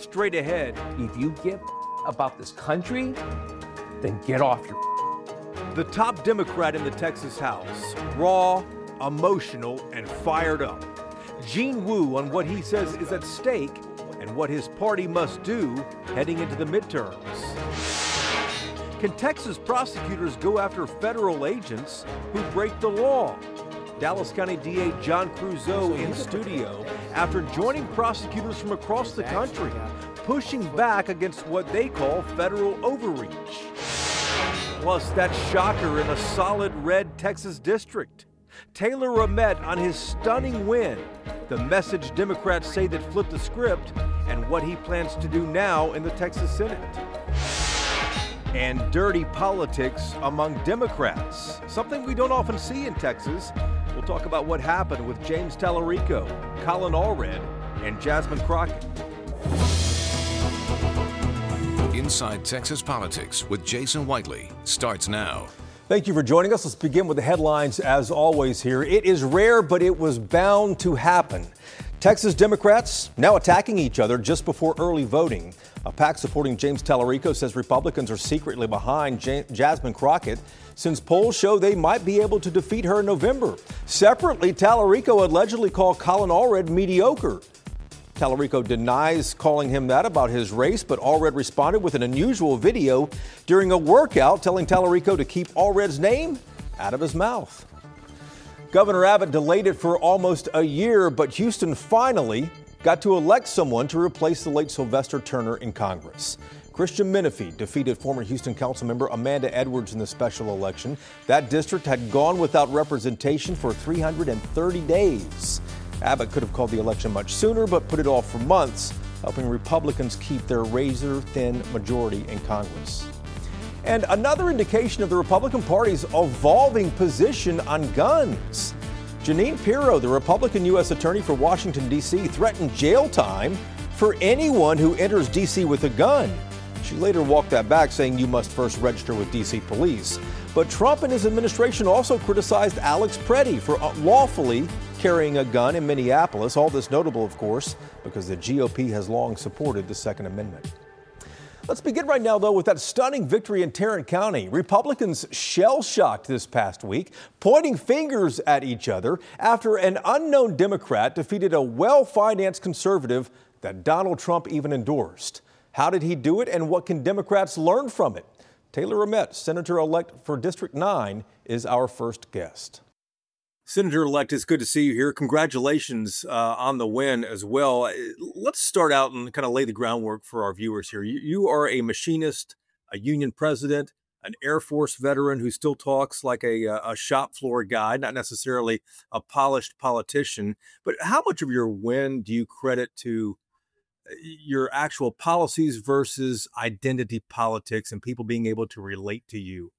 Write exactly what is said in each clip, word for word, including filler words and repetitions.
straight ahead. If you give about this country, then get off your. The top Democrat in the Texas House, raw, emotional, and fired up. Gene Wu on what he says is at stake and what his party must do heading into the midterms. Can Texas prosecutors go after federal agents who break the law? Dallas County D A John Creuzot in studio after joining prosecutors from across the country, pushing back against what they call federal overreach. Plus, that shocker in a solid red Texas district. Taylor Ramett on his stunning win, the message Democrats say that flipped the script, and what he plans to do now in the Texas Senate. And dirty politics among Democrats, something we don't often see in Texas. We'll talk about what happened with James Tallarico, Colin Allred, and Jasmine Crockett. Inside Texas Politics with Jason Whiteley starts now. Thank you for joining us. Let's begin with the headlines as always here. It is rare, but it was bound to happen. Texas Democrats now attacking each other just before early voting. A PAC supporting James Tallarico says Republicans are secretly behind J- Jasmine Crockett since polls show they might be able to defeat her in November. Separately, Tallarico allegedly called Colin Allred mediocre. Tallarico denies calling him that about his race, but Allred responded with an unusual video during a workout telling Tallarico to keep Allred's name out of his mouth. Governor Abbott delayed it for almost a year, but Houston finally got to elect someone to replace the late Sylvester Turner in Congress. Christian Menifee defeated former Houston Councilmember Amanda Edwards in the special election. That district had gone without representation for three hundred thirty days. Abbott could have called the election much sooner, but put it off for months, helping Republicans keep their razor-thin majority in Congress. And another indication of the Republican Party's evolving position on guns. Jeanine Pirro, the Republican U S Attorney for Washington, D C, threatened jail time for anyone who enters D C with a gun. She later walked that back, saying you must first register with D C police. But Trump and his administration also criticized Alex Preddy for lawfully carrying a gun in Minneapolis. All this notable, of course, because the G O P has long supported the Second Amendment. Let's begin right now, though, with that stunning victory in Tarrant County. Republicans shell-shocked this past week, pointing fingers at each other after an unknown Democrat defeated a well-financed conservative that Donald Trump even endorsed. How did he do it, and what can Democrats learn from it? Taylor Ramett, Senator-elect for District nine, is our first guest. Senator-elect, it's good to see you here. Congratulations uh, on the win as well. Let's start out and kind of lay the groundwork for our viewers here. You, you are a machinist, a union president, an Air Force veteran who still talks like a, a shop floor guy, not necessarily a polished politician. But how much of your win do you credit to your actual policies versus identity politics and people being able to relate to you?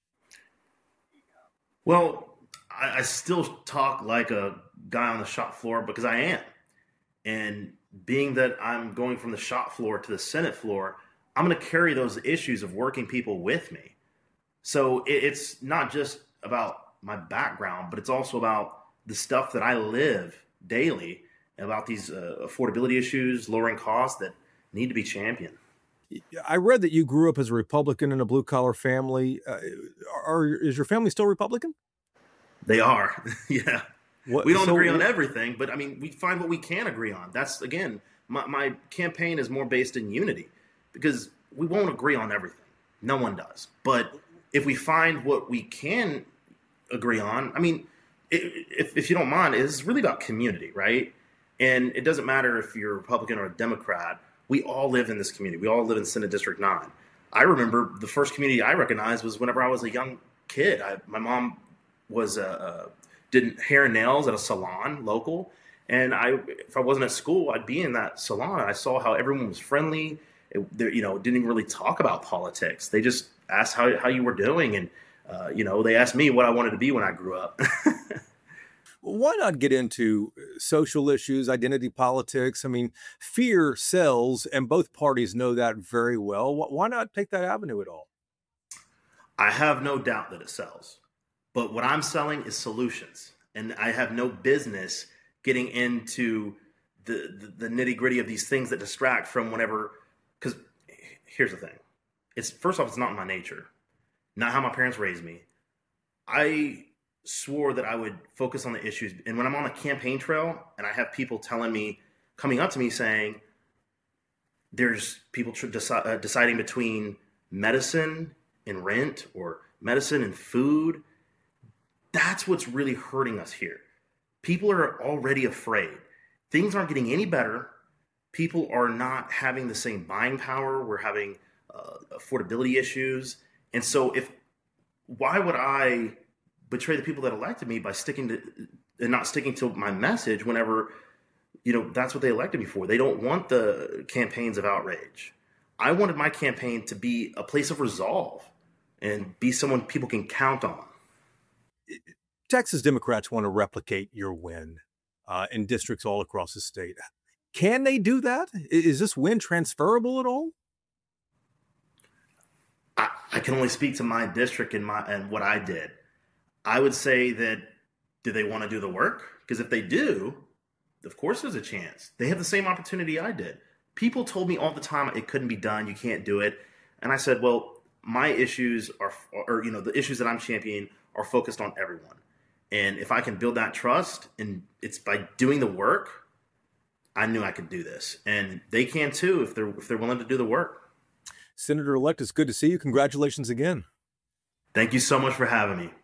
Well, I, I still talk like a guy on the shop floor because I am. And being that I'm going from the shop floor to the Senate floor, I'm going to carry those issues of working people with me. So it, it's not just about my background, but it's also about the stuff that I live daily, about these uh, affordability issues, lowering costs that need to be championed. I read that you grew up as a Republican in a blue-collar family. Uh, are, is your family still Republican? They are, yeah. What, we don't so agree on what, everything, but I mean, we find what we can agree on. That's, again, my, my campaign is more based in unity because we won't agree on everything. No one does. But if we find what we can agree on, I mean, it, if, if you don't mind, it's really about community, right? And it doesn't matter if you're a Republican or a Democrat. We all live in this community. We all live in Senate District nine. I remember the first community I recognized was whenever I was a young kid. I, my mom was a, a did hair and nails at a salon local, and I, if I wasn't at school, I'd be in that salon. I saw how everyone was friendly. It, they, you know, didn't even really talk about politics. They just asked how how you were doing, and uh, you know, they asked me what I wanted to be when I grew up. Why not get into social issues, identity politics? I mean, fear sells, and both parties know that very well. Why not take that avenue at all? I have no doubt that it sells. But what I'm selling is solutions. And I have no business getting into the, the, the nitty gritty of these things that distract from whenever, because here's the thing. It's first off, it's not in my nature, not how my parents raised me. I swore that I would focus on the issues. And when I'm on a campaign trail and I have people telling me, coming up to me saying, there's people tr- deci- uh, deciding between medicine and rent or medicine and food. That's what's really hurting us here. People are already afraid. Things aren't getting any better. People are not having the same buying power. We're having uh, affordability issues. And so if, why would I betray the people that elected me by sticking to and not sticking to my message whenever, you know, that's what they elected me for? They don't want the campaigns of outrage. I wanted my campaign to be a place of resolve and be someone people can count on. Texas Democrats want to replicate your win uh, in districts all across the state. Can they do that? Is this win transferable at all? I, I can only speak to my district and my and what I did. I would say that, do they want to do the work? Because if they do, of course there's a chance. They have the same opportunity I did. People told me all the time it couldn't be done, you can't do it. And I said, well, my issues are, or you know, the issues that I'm championing are focused on everyone. And if I can build that trust, and it's by doing the work, I knew I could do this. And they can too if they're if they're willing to do the work. Senator-elect, it's good to see you. Congratulations again. Thank you so much for having me.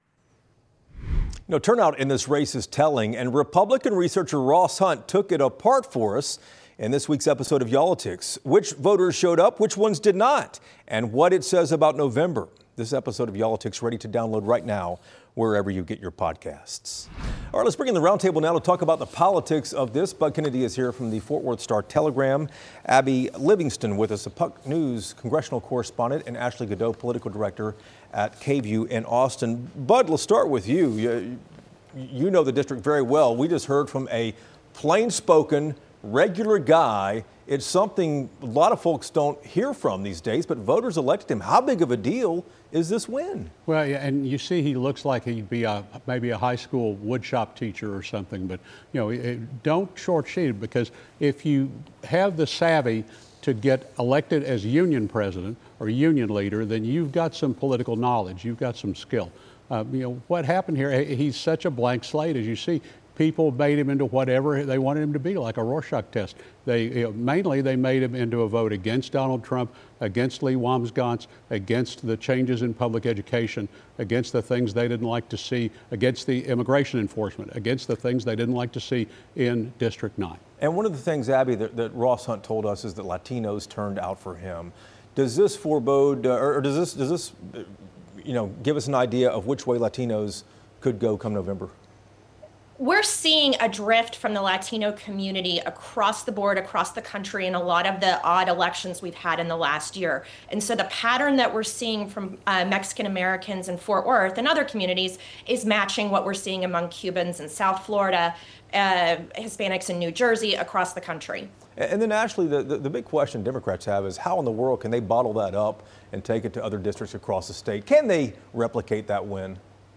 You know, turnout in this race is telling, and Republican researcher Ross Hunt took it apart for us in this week's episode of Y'all-itics. Which voters showed up, which ones did not, and what it says about November. This episode of Y'all-itics ready to download right now, wherever you get your podcasts. All right, let's bring in the roundtable now to talk about the politics of this. Bud Kennedy is here from the Fort Worth Star-Telegram. Abby Livingston with us, a Puck News congressional correspondent, and Ashley Godot, political director at K View in Austin. Bud, let's start with you. you. You know the district very well. We just heard from a plain-spoken, regular guy. It's something a lot of folks don't hear from these days, but voters elected him. How big of a deal is this win? Well, yeah, and you see he looks like he'd be a, maybe a high school woodshop teacher or something, but you know, it, don't shortchange it, because if you have the savvy to get elected as union president or union leader, then you've got some political knowledge, you've got some skill. Uh, you know, what happened here, he's such a blank slate, as you see. People made him into whatever they wanted him to be, like a Rorschach test. They you know, mainly they made him into a vote against Donald Trump, against Lee Wamsgans, against the changes in public education, against the things they didn't like to see, against the immigration enforcement, against the things they didn't like to see in District nine. And one of the things, Abby, that, that Ross Hunt told us is that Latinos turned out for him. Does this forebode, uh, or, or does this, does this, uh, you know, give us an idea of which way Latinos could go come November? We're seeing a drift from the Latino community across the board, across the country, in a lot of the odd elections we've had in the last year. And so the pattern that we're seeing from uh, Mexican Americans in Fort Worth and other communities is matching what we're seeing among Cubans in South Florida, uh, Hispanics in New Jersey, across the country. And then, Ashley, the, the, the big question Democrats have is how in the world can they bottle that up and take it to other districts across the state? Can they replicate that win?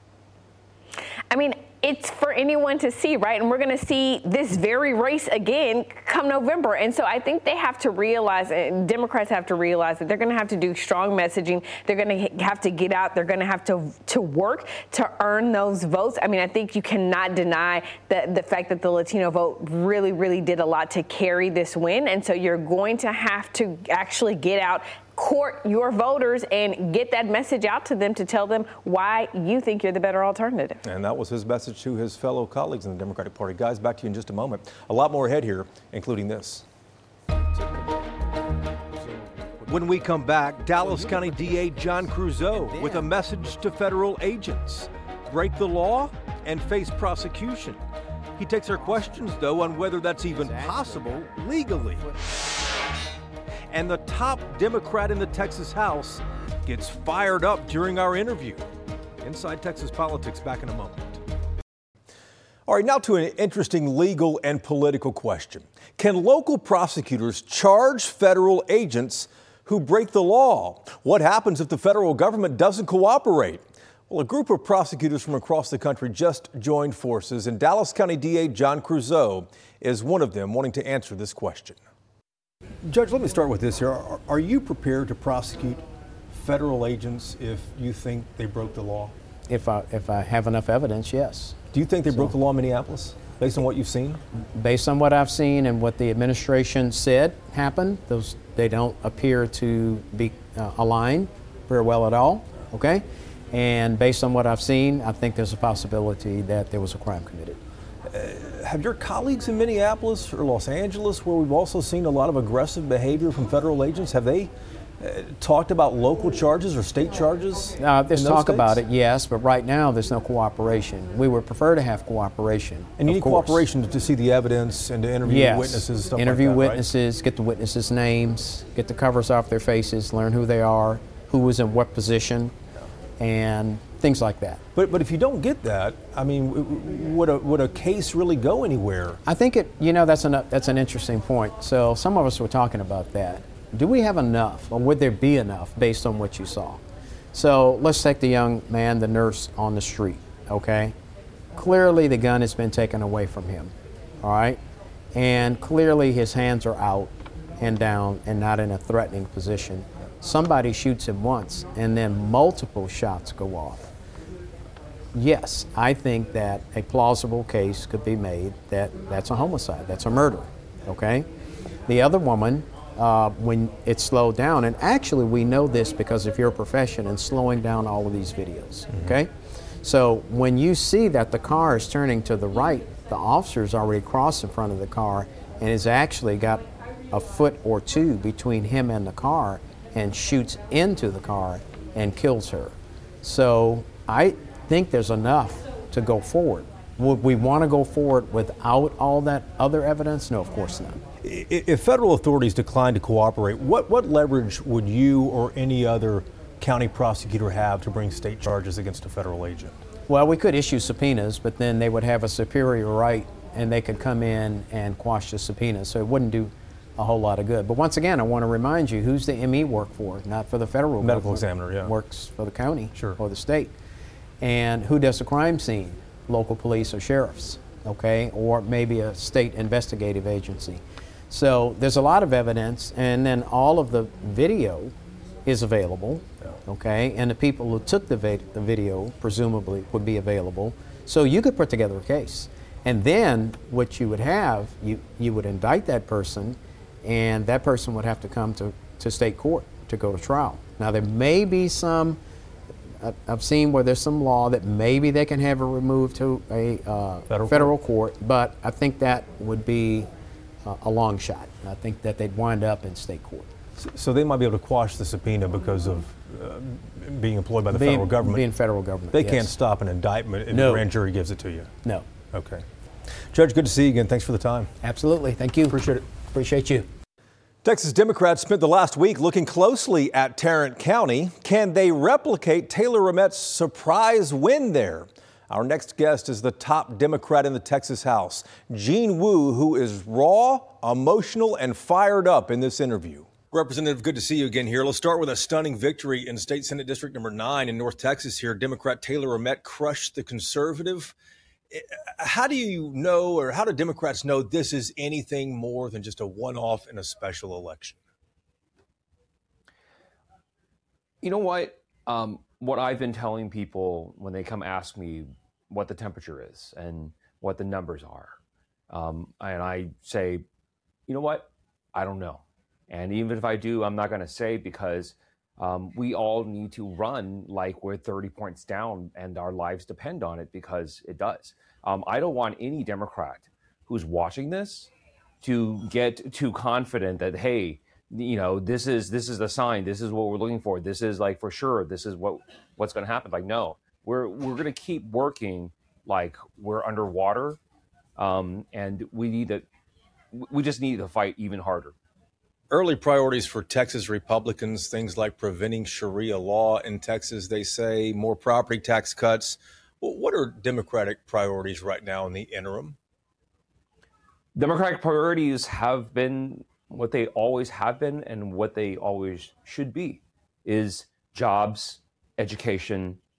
I mean, it's for anyone to see, right? And we're going to see this very race again come November. And so I think they have to realize, and Democrats have to realize, that they're going to have to do strong messaging. They're going to have to get out. They're going to have to to work to earn those votes. I mean, I think you cannot deny the, the fact that the Latino vote really, really did a lot to carry this win. And so you're going to have to actually get out, court your voters, and get that message out to them to tell them why you think you're the better alternative. And that was his message to his fellow colleagues in the Democratic Party. Guys, back to you in just a moment. A lot more ahead here, including this. When we come back, Dallas County D A John Creuzot with a message to federal agents. Break the law and face prosecution. He takes our questions, though, on whether that's even possible legally. And the top Democrat in the Texas House gets fired up during our interview. Inside Texas Politics, back in a moment. All right, now to an interesting legal and political question. Can local prosecutors charge federal agents who break the law? What happens if the federal government doesn't cooperate? Well, a group of prosecutors from across the country just joined forces, and Dallas County D A John Creuzot is one of them, wanting to answer this question. Judge, let me start with this here. Are, are you prepared to prosecute federal agents if you think they broke the law? If I, if I have enough evidence, yes. Do you think they So- broke the law in Minneapolis, based on what you've seen? Based on what I've seen and what the administration said happened, those they don't appear to be uh, aligned very well at all, okay? And based on what I've seen, I think there's a possibility that there was a crime committed. Uh, have your colleagues in Minneapolis or Los Angeles, where we've also seen a lot of aggressive behavior from federal agents, have they uh, talked about local charges or state charges? Uh, there's in those talk states? about it, yes, but right now there's no cooperation. We would prefer to have cooperation. And you of need course. cooperation to see the evidence and to interview Yes. witnesses, stuff interview like that, witnesses, get the witnesses' names, get the covers off their faces, learn who they are, who was in what position, and things like that. But but if you don't get that, I mean, w- w- would a would a case really go anywhere? I think it. You know, that's an that's an interesting point. So some of us were talking about that. Do we have enough, or would there be enough based on what you saw? So let's take the young man, the nurse on the street. Okay, clearly the gun has been taken away from him. All right, and clearly his hands are out and down and not in a threatening position. Somebody shoots him once, and then multiple shots go off. Yes, I think that a plausible case could be made that that's a homicide, that's a murder, okay? The other woman, uh, when it slowed down, and actually we know this because of your profession and slowing down all of these videos, mm-hmm. okay? So when you see that the car is turning to the right, the officer's already crossed in front of the car and has actually got a foot or two between him and the car and shoots into the car and kills her. So I think there's enough to go forward. Would we want to go forward without all that other evidence? No, of course not. If federal authorities decline to cooperate, what, what leverage would you or any other county prosecutor have to bring state charges against a federal agent? Well, we could issue subpoenas, but then they would have a superior right and they could come in and quash the subpoena, so it wouldn't do a whole lot of good. But once again, I want to remind you, who's the M E work for? Not for the federal medical government. examiner, yeah. Works for the county sure. or the state. And who does the crime scene? Local police or sheriffs, okay? Or maybe a state investigative agency. So there's a lot of evidence, and then all of the video is available, okay? And the people who took the, vi- the video presumably would be available. So you could put together a case. And then what you would have, you, you would indict that person, and that person would have to come to, to state court to go to trial. Now there may be some, I've seen where there's some law that maybe they can have it removed to a uh, federal, federal court. court, but I think that would be uh, a long shot. I think that they'd wind up in state court. So, so they might be able to quash the subpoena because of uh, being employed by the being, federal government. Being federal government, They yes. can't stop an indictment if no. the grand jury gives it to you. No. Okay. Judge, good to see you again. Thanks for the time. Absolutely. Thank you. Appreciate it. Appreciate you. Texas Democrats spent the last week looking closely at Tarrant County. Can they replicate Taylor Ramet's surprise win there? Our next guest is the top Democrat in the Texas House, Jean Wu, who is raw, emotional, and fired up in this interview. Representative, good to see you again here. Let's start with a stunning victory in State Senate District number nine in North Texas here. Democrat Taylor Ramet crushed the conservative. How do you know, or how do Democrats know this is anything more than just a one-off in a special election? You know what? Um, what I've been telling people when they come ask me what the temperature is and what the numbers are, um, and I say, you know what? I don't know. And even if I do, I'm not going to say, because um, we all need to run like we're thirty points down and our lives depend on it, because it does. Um, I don't want any Democrat who's watching this to get too confident that, hey, you know, this is this is the sign. This is what we're looking for. This is like for sure. This is what what's going to happen. Like, no, we're we're going to keep working like we're underwater, um, and we need to. We just need to fight even harder. Early priorities for Texas Republicans, things like preventing Sharia law in Texas, they say, more property tax cuts. Well, what are Democratic priorities right now in the interim? Democratic priorities have been what they always have been and what they always should be, is jobs, education,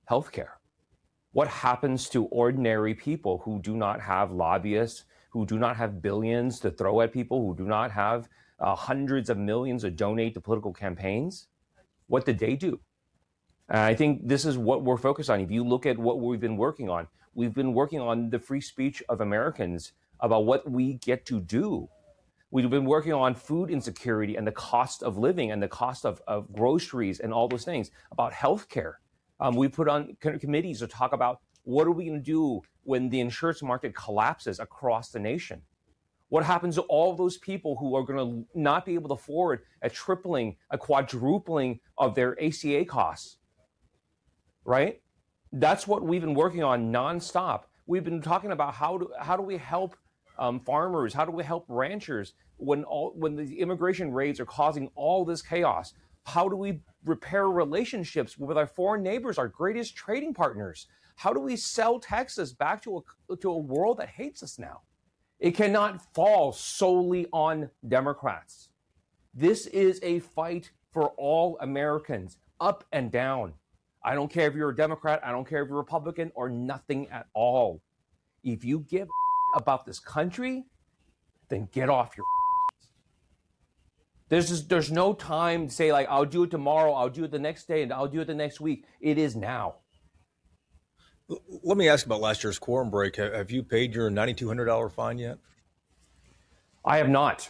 healthcare? What happens to ordinary people who do not have lobbyists, who do not have billions to throw at people, who do not have uh, hundreds of millions to donate to political campaigns? What did they do? And I think this is what we're focused on. If you look at what we've been working on, we've been working on the free speech of Americans about what we get to do. We've been working on food insecurity and the cost of living and the cost of, of groceries and all those things, about healthcare. Um, we put on committees to talk about what are we going to do when the insurance market collapses across the nation? What happens to all those people who are going to not be able to afford a tripling, a quadrupling of their A C A costs, right? That's what we've been working on nonstop. We've been talking about how do, how do we help um, farmers? How do we help ranchers when all, when the immigration raids are causing all this chaos? How do we repair relationships with our foreign neighbors, our greatest trading partners? How do we sell Texas back to a, to a world that hates us now? It cannot fall solely on Democrats. This is a fight for all Americans, up and down. I don't care if you're a Democrat, I don't care if you're a Republican, or nothing at all. If you give about this country, then get off your There's just, there's no time to say, like, I'll do it tomorrow, I'll do it the next day, and I'll do it the next week. It is now. Let me ask about last year's quorum break. Have you paid your nine thousand two hundred dollars fine yet? I have not.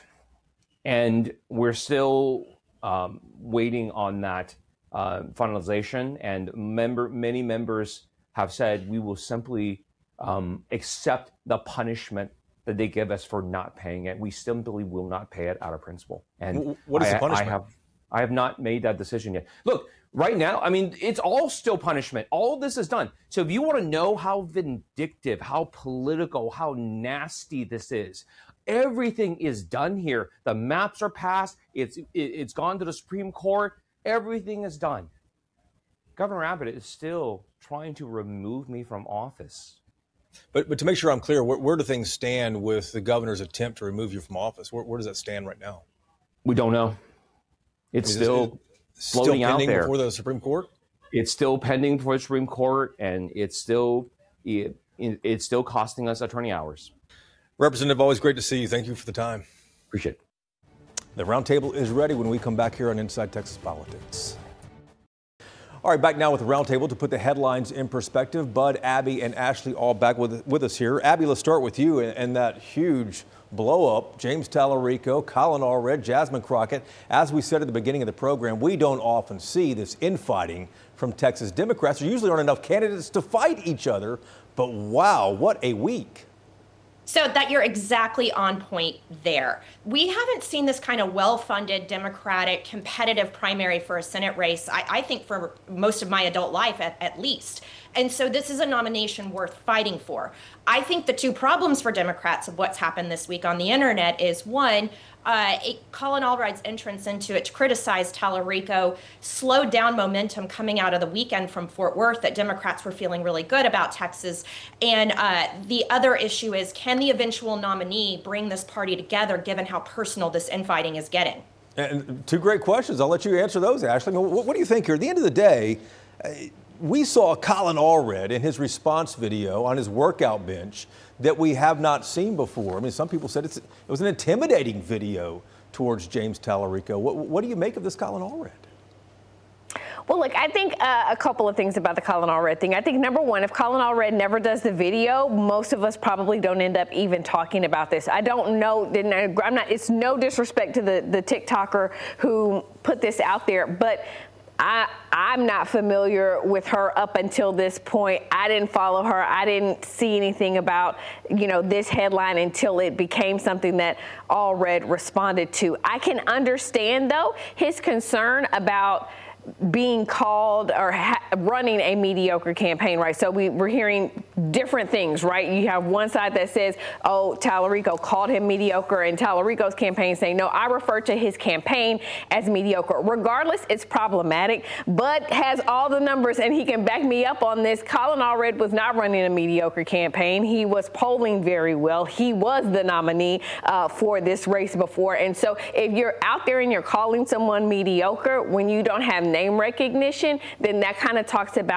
And we're still um, waiting on that uh, finalization. And member, many members have said we will simply um, accept the punishment that they give us for not paying it. We simply will not pay it out of principle. And what is I, the punishment? I have, I have not made that decision yet. Look, right now, I mean, it's all still punishment. All this is done. So if you want to know how vindictive, how political, how nasty this is, everything is done here. The maps are passed. It's it, it's gone to the Supreme Court. Everything is done. Governor Abbott is still trying to remove me from office. But but to make sure I'm clear, where, where do things stand with the governor's attempt to remove you from office? Where, where does that stand right now? We don't know. It's is still it, floating still pending out there before the Supreme Court. It's still pending before the Supreme Court, and it's still it, it's still costing us attorney hours. Representative, always great to see you. Thank you for the time. Appreciate it. The roundtable is ready when we come back here on Inside Texas Politics. All right, back now with the roundtable to put the headlines in perspective. Bud, Abby, and Ashley all back with, with us here. Abby, let's start with you and, and that huge blow up. James Talarico, Colin Allred, Jasmine Crockett. As we said at the beginning of the program, we don't often see this infighting from Texas Democrats. There usually aren't enough candidates to fight each other. But wow, what a week. So that you're exactly on point there. We haven't seen this kind of well-funded Democratic competitive primary for a Senate race, I, I think, for most of my adult life at, at least. And so this is a nomination worth fighting for. I think the two problems for Democrats of what's happened this week on the internet is, one, uh, it, Colin Allred's entrance into it to criticize Talarico slowed down momentum coming out of the weekend from Fort Worth that Democrats were feeling really good about Texas. And uh, the other issue is, can the eventual nominee bring this party together given how personal this infighting is getting? And two great questions. I'll let you answer those, Ashley. What, what do you think here? At the end of the day, uh, we saw Colin Allred in his response video on his workout bench that we have not seen before. I mean, some people said it's, it was an intimidating video towards James Talarico. What, what do you make of this Colin Allred? Well, look, I think uh, a couple of things about the Colin Allred thing. I think, number one, if Colin Allred never does the video, most of us probably don't end up even talking about this. I don't know. I'm not. It's no disrespect to the, the TikToker who put this out there, but I, I'm not familiar with her up until this point. I didn't follow her. I didn't see anything about, you know, this headline until it became something that Allred responded to. I can understand, though, his concern about being called or ha- running a mediocre campaign, right? So we, we're hearing different things, right? You have one side that says, oh, Talarico called him mediocre, and Talarico's campaign saying, no, I refer to his campaign as mediocre. Regardless, it's problematic. Bud has all the numbers, and he can back me up on this. Colin Allred was not running a mediocre campaign. He was polling very well. He was the nominee uh, for this race before. And so if you're out there and you're calling someone mediocre when you don't have name recognition, then that kind of talks about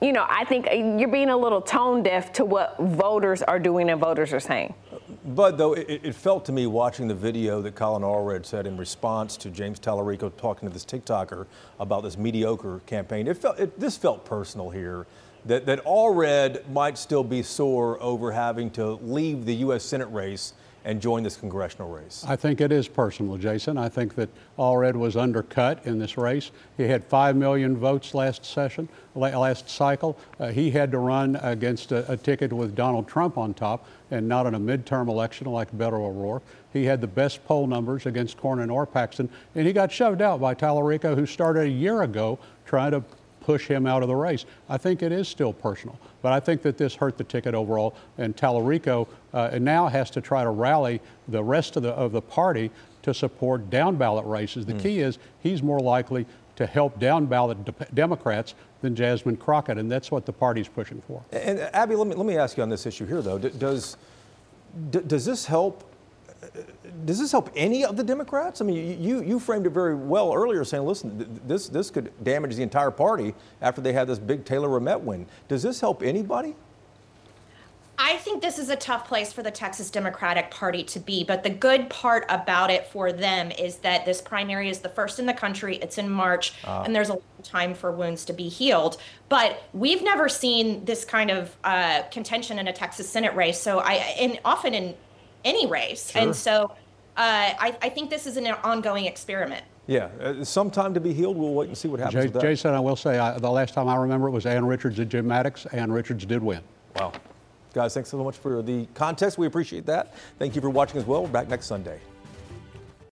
you know, I think you're being a little tone deaf to what voters are doing and voters are saying. But, though, it, it felt to me watching the video that Colin Allred said in response to James Tallarico talking to this TikToker about this mediocre campaign, it felt it, this felt personal here, that, that Allred might still be sore over having to leave the U S Senate race and join this congressional race. I think it is personal, Jason. I think that Allred was undercut in this race. He had five million votes last session, last cycle. Uh, he had to run against a, a ticket with Donald Trump on top and not in a midterm election like Beto O'Rourke. He had the best poll numbers against Cornyn or Paxton, and he got shoved out by Tallarico, who started a year ago trying to push him out of the race. I think it is still personal, but I think that this hurt the ticket overall, and Tallarico uh, now has to try to rally the rest of the of the party to support down ballot races. The mm. key is he's more likely to help down ballot de- Democrats than Jasmine Crockett, and that's what the party's pushing for. And Abby, let me let me ask you on this issue here, though. D- does d- does this help? Does this help any of the Democrats? I mean, you you framed it very well earlier, saying, listen, th- this this could damage the entire party after they had this big Taylor Ramette win. Does this help anybody? I think this is a tough place for the Texas Democratic Party to be, but the good part about it for them is that this primary is the first in the country. It's in March, uh, and there's a long time for wounds to be healed. But we've never seen this kind of uh, contention in a Texas Senate race, so I and often in any race. Sure. And so uh, I, I think this is an ongoing experiment. Yeah, uh, some time to be healed. We'll wait and see what happens Jay, with that. Jason, I will say, I, the last time I remember it was Ann Richards at Jim Maddox. Ann Richards did win. Wow. Guys, thanks so much for the context. We appreciate that. Thank you for watching as well. We're back next Sunday.